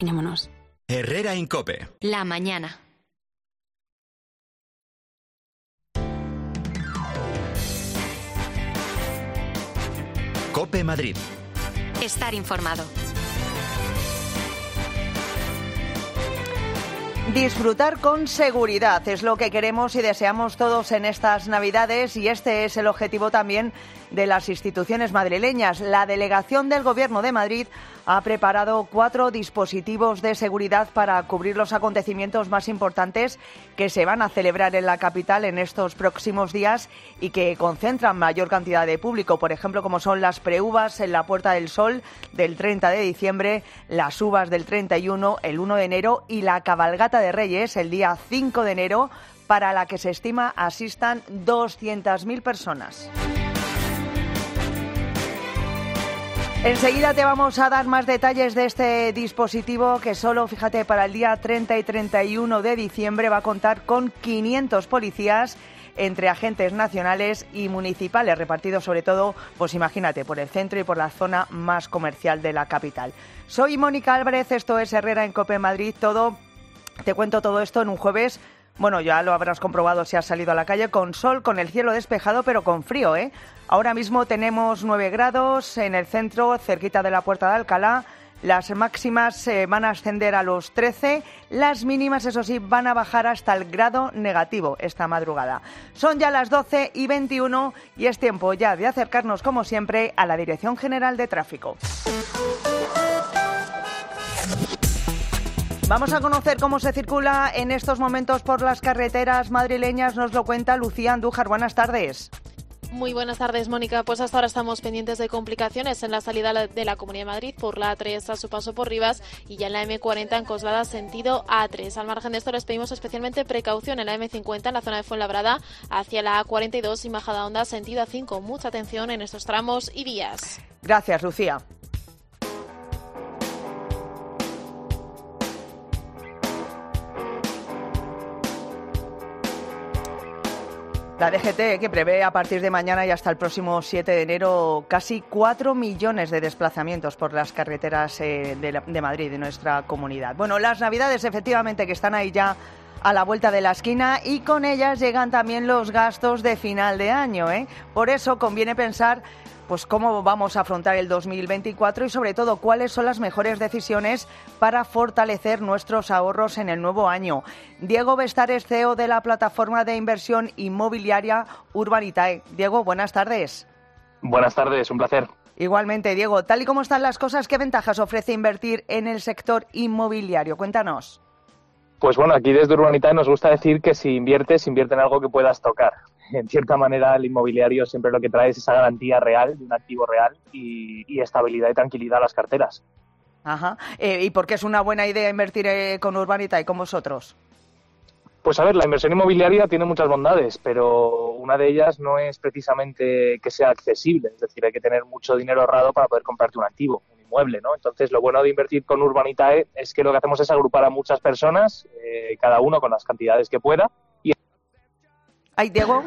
Imaginémonos. Herrera en COPE. La mañana. COPE Madrid. Estar informado. Disfrutar con seguridad es lo que queremos y deseamos todos en estas Navidades, y este es el objetivo también de las instituciones madrileñas. La delegación del Gobierno de Madrid ha preparado 4 dispositivos de seguridad para cubrir los acontecimientos más importantes que se van a celebrar en la capital en estos próximos días y que concentran mayor cantidad de público, por ejemplo, como son las preuvas en la Puerta del Sol del 30 de diciembre, las uvas del 31, el 1 de enero y la cabalgata de Reyes el día 5 de enero, para la que se estima asistan 200.000 personas. Enseguida te vamos a dar más detalles de este dispositivo que solo, fíjate, para el día 30 y 31 de diciembre va a contar con 500 policías entre agentes nacionales y municipales, repartidos sobre todo, pues imagínate, por el centro y por la zona más comercial de la capital. Soy Mónica Álvarez, esto es Herrera en COPE Madrid. Te cuento todo esto en un jueves. Bueno, ya lo habrás comprobado si has salido a la calle, con sol, con el cielo despejado, pero con frío, ¿eh? Ahora mismo tenemos 9 grados en el centro, cerquita de la Puerta de Alcalá. Las máximas van a ascender a los 13, las mínimas, eso sí, van a bajar hasta el grado negativo esta madrugada. Son ya las 12:21 y es tiempo ya de acercarnos, como siempre, a la Dirección General de Tráfico. Vamos a conocer cómo se circula en estos momentos por las carreteras madrileñas. Nos lo cuenta Lucía Andújar. Buenas tardes. Muy buenas tardes, Mónica. Pues hasta ahora estamos pendientes de complicaciones en la salida de la Comunidad de Madrid por la A3 a su paso por Rivas y ya en la M40 en Coslada sentido A3. Al margen de esto les pedimos especialmente precaución en la M50 en la zona de Fuenlabrada hacia la A42 y Majadahonda sentido A5. Mucha atención en estos tramos y vías. Gracias, Lucía. La DGT, que prevé a partir de mañana y hasta el próximo 7 de enero casi 4 millones de desplazamientos por las carreteras de Madrid, de nuestra comunidad. Bueno, las Navidades efectivamente que están ahí ya a la vuelta de la esquina, y con ellas llegan también los gastos de final de año, ¿eh? Por eso conviene pensar pues cómo vamos a afrontar el 2024 y sobre todo cuáles son las mejores decisiones para fortalecer nuestros ahorros en el nuevo año. Diego Bestares, CEO de la plataforma de inversión inmobiliaria Urbanitae. Diego, buenas tardes. Buenas tardes, un placer. Igualmente, Diego. Tal y como están las cosas, ¿qué ventajas ofrece invertir en el sector inmobiliario? Cuéntanos. Pues bueno, aquí desde Urbanitae nos gusta decir que si inviertes, invierte en algo que puedas tocar. En cierta manera, el inmobiliario siempre lo que trae es esa garantía real, de un activo real y estabilidad y tranquilidad a las carteras. Ajá. ¿Y por qué es una buena idea invertir con Urbanitae, con vosotros? Pues a ver, la inversión inmobiliaria tiene muchas bondades, pero una de ellas no es precisamente que sea accesible. Es decir, hay que tener mucho dinero ahorrado para poder comprarte un activo, un inmueble, ¿no? Entonces, lo bueno de invertir con Urbanitae es que lo que hacemos es agrupar a muchas personas, cada uno con las cantidades que pueda. Ay, Diego,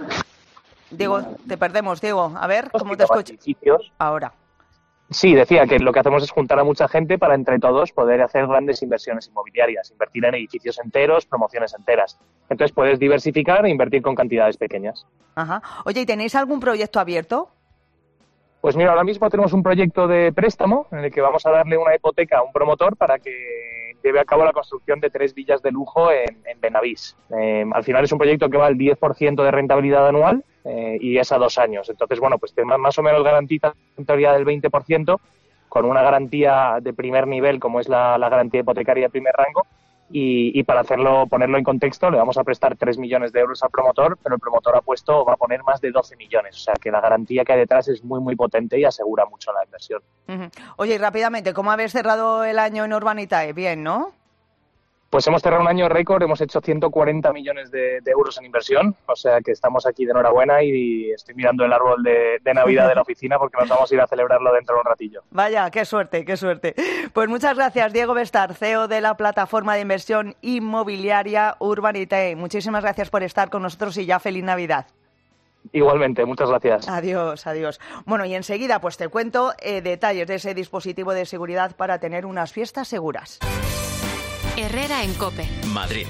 te perdemos, Diego. A ver, ¿cómo te escuchas? Ahora. Sí, decía que lo que hacemos es juntar a mucha gente para entre todos poder hacer grandes inversiones inmobiliarias, invertir en edificios enteros, promociones enteras. Entonces puedes diversificar e invertir con cantidades pequeñas. Ajá. Oye, ¿y tenéis algún proyecto abierto? Pues mira, ahora mismo tenemos un proyecto de préstamo en el que vamos a darle una hipoteca a un promotor para que lleve a cabo la construcción de 3 villas de lujo en Benavís. Al final es un proyecto que va al 10% de rentabilidad anual y es a 2 años. Entonces, bueno, pues más o menos garantiza una rentabilidad del 20% con una garantía de primer nivel como es la garantía hipotecaria de primer rango. Y para ponerlo en contexto, le vamos a prestar 3 millones de euros al promotor, pero el promotor va a poner más de 12 millones. O sea, que la garantía que hay detrás es muy, muy potente y asegura mucho la inversión. Uh-huh. Oye, y rápidamente, ¿cómo habéis cerrado el año en Urbanitae? Bien, ¿no? Pues hemos cerrado un año récord, hemos hecho 140 millones de euros en inversión, o sea que estamos aquí de enhorabuena y estoy mirando el árbol de Navidad de la oficina porque nos vamos a ir a celebrarlo dentro de un ratillo. Vaya, qué suerte, qué suerte. Pues muchas gracias, Diego Bestar, CEO de la plataforma de inversión inmobiliaria Urbanitae. Muchísimas gracias por estar con nosotros y ya feliz Navidad. Igualmente, muchas gracias. Adiós, adiós. Bueno, y enseguida pues te cuento detalles de ese dispositivo de seguridad para tener unas fiestas seguras. Herrera en COPE. Madrid.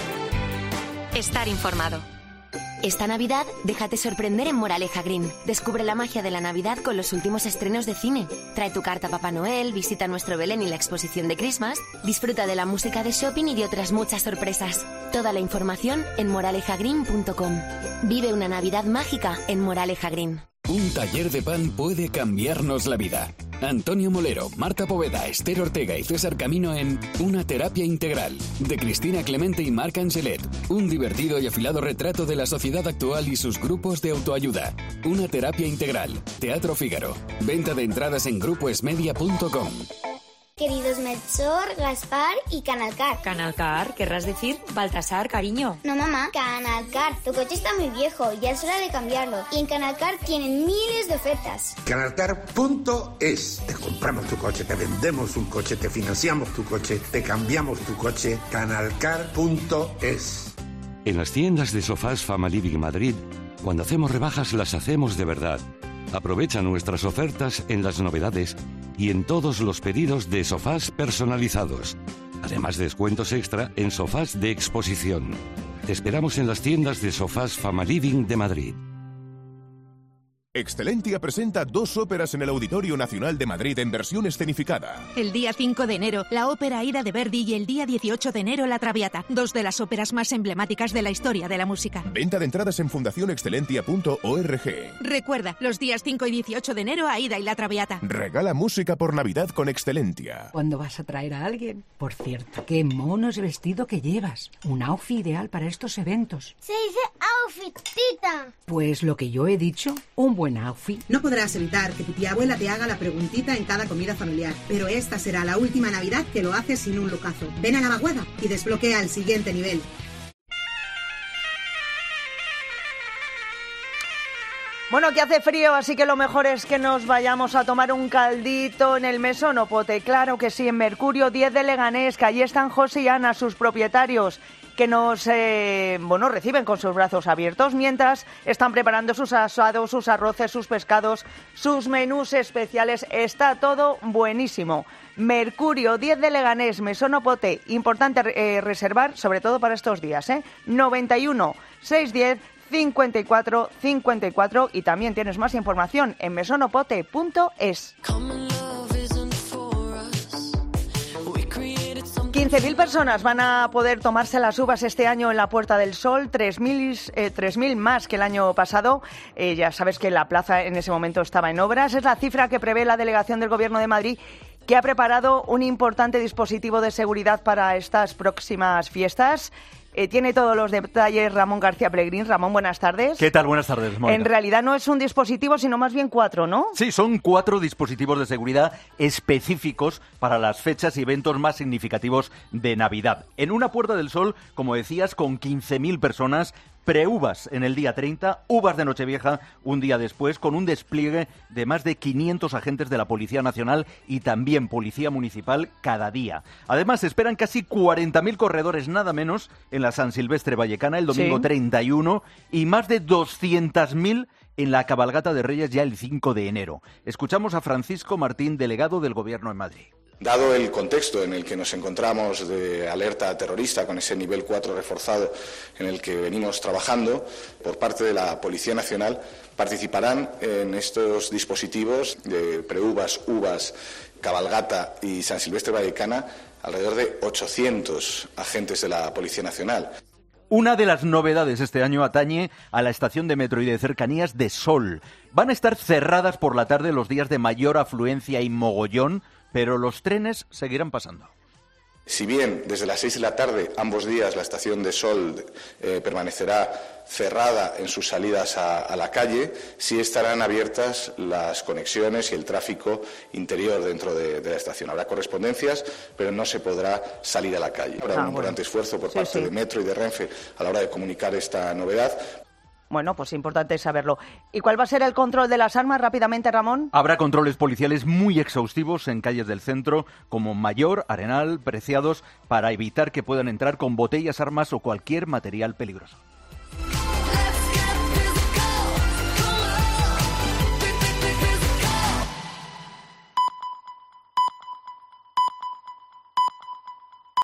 Estar informado. Esta Navidad, déjate sorprender en Moraleja Green. Descubre la magia de la Navidad con los últimos estrenos de cine. Trae tu carta a Papá Noel, visita nuestro Belén y la exposición de Christmas, disfruta de la música de shopping y de otras muchas sorpresas. Toda la información en moralejagreen.com. Vive una Navidad mágica en Moraleja Green. Un taller de pan puede cambiarnos la vida. Antonio Molero, Marta Poveda, Esther Ortega y César Camino en Una terapia integral, de Cristina Clemente y Marc Angelet. Un divertido y afilado retrato de la sociedad actual y sus grupos de autoayuda. Una terapia integral. Teatro Fígaro. Venta de entradas en grupoesmedia.com. Queridos Melchor, Gaspar y Canalcar. ¿Canalcar? ¿Querrás decir Baltasar, cariño? No, mamá, Canalcar. Tu coche está muy viejo, ya es hora de cambiarlo. Y en Canalcar tienen miles de ofertas. Canalcar.es. Te compramos tu coche, te vendemos un coche, te financiamos tu coche, te cambiamos tu coche. Canalcar.es. En las tiendas de sofás Fama Living Madrid, cuando hacemos rebajas las hacemos de verdad. Aprovecha nuestras ofertas en las novedades y en todos los pedidos de sofás personalizados. Además, descuentos extra en sofás de exposición. Te esperamos en las tiendas de sofás Fama Living de Madrid. Excelentia presenta 2 óperas en el Auditorio Nacional de Madrid en versión escenificada. El día 5 de enero, la ópera Aida de Verdi y el día 18 de enero, La Traviata, 2 de las óperas más emblemáticas de la historia de la música. Venta de entradas en fundacionexcelentia.org. Recuerda, los días 5 y 18 de enero, Aida y La Traviata. Regala música por Navidad con Excelentia. ¿Cuándo vas a traer a alguien? Por cierto, qué mono es vestido que llevas. Un outfit ideal para estos eventos. Se dice outfit, tita. Pues lo que yo he dicho, un buen outfit. No podrás evitar que tu tía abuela te haga la preguntita en cada comida familiar, pero esta será la última Navidad que lo haces sin un lucazo. Ven a la vaguada y desbloquea el siguiente nivel. Bueno, que hace frío, así que lo mejor es que nos vayamos a tomar un caldito en el Mesón o Pote. Claro que sí, en Mercurio 10 de Leganés, que allí están José y Ana, sus propietarios, que nos reciben con sus brazos abiertos mientras están preparando sus asados, sus arroces, sus pescados, sus menús especiales. Está todo buenísimo. Mercurio 10 de Leganés, Mesón o Pote. Importante reservar, sobre todo para estos días, 91 610 54 54 y también tienes más información en mesonopote.es. 15.000 personas van a poder tomarse las uvas este año en la Puerta del Sol, 3.000 más que el año pasado. Ya sabes que la plaza en ese momento estaba en obras. Es la cifra que prevé la delegación del Gobierno de Madrid, que ha preparado un importante dispositivo de seguridad para estas próximas fiestas. Tiene todos los detalles Ramón García Pellegrín. Ramón, buenas tardes. ¿Qué tal? Buenas tardes, Mónica. En realidad no es un dispositivo, sino más bien 4, ¿no? Sí, son 4 dispositivos de seguridad específicos para las fechas y eventos más significativos de Navidad. En una Puerta del Sol, como decías, con 15.000 personas, preuvas en el día 30, uvas de Nochevieja un día después, con un despliegue de más de 500 agentes de la Policía Nacional y también Policía Municipal cada día. Además, se esperan casi 40.000 corredores, nada menos, en la San Silvestre Vallecana el domingo 31 y más de 200.000 en la Cabalgata de Reyes ya el 5 de enero. Escuchamos a Francisco Martín, delegado del Gobierno en Madrid. Dado el contexto en el que nos encontramos de alerta terrorista, con ese nivel 4 reforzado en el que venimos trabajando, por parte de la Policía Nacional participarán en estos dispositivos de preuvas, uvas, cabalgata y San Silvestre Vallecana alrededor de 800 agentes de la Policía Nacional. Una de las novedades este año atañe a la estación de metro y de cercanías de Sol. Van a estar cerradas por la tarde los días de mayor afluencia y mogollón, pero los trenes seguirán pasando. Si bien desde las 6 de la tarde, ambos días, la estación de Sol permanecerá cerrada en sus salidas a la calle, sí estarán abiertas las conexiones y el tráfico interior dentro de la estación. Habrá correspondencias, pero no se podrá salir a la calle. Habrá un importante esfuerzo por parte de Metro y de Renfe a la hora de comunicar esta novedad. Bueno, pues importante saberlo. ¿Y cuál va a ser el control de las armas rápidamente, Ramón? Habrá controles policiales muy exhaustivos en calles del centro, como Mayor, Arenal, Preciados, para evitar que puedan entrar con botellas, armas o cualquier material peligroso.